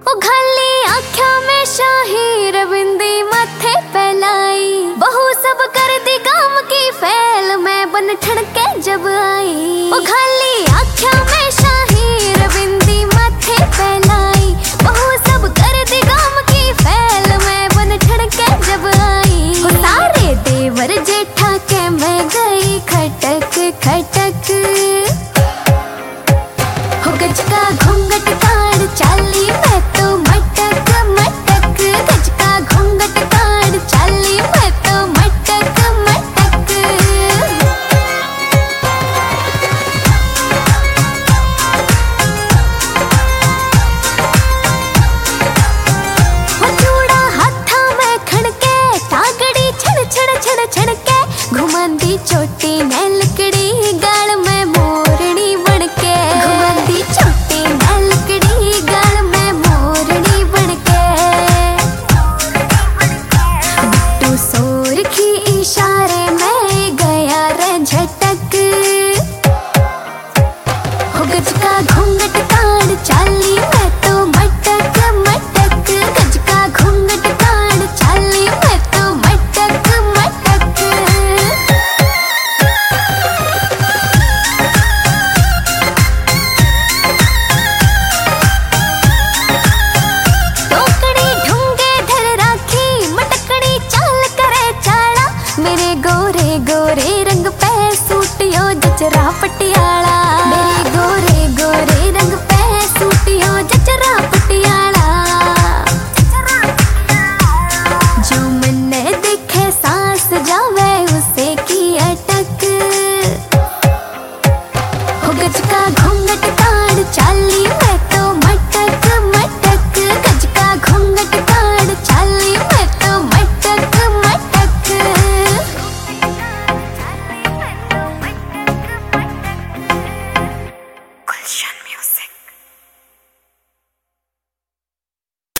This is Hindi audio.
ओ खाली आँखों में शाही रविंदी माथे फैलाई, बहू सब कर दी काम की फैल मैं बन ठन के जब आई। ओ खाली आँखों में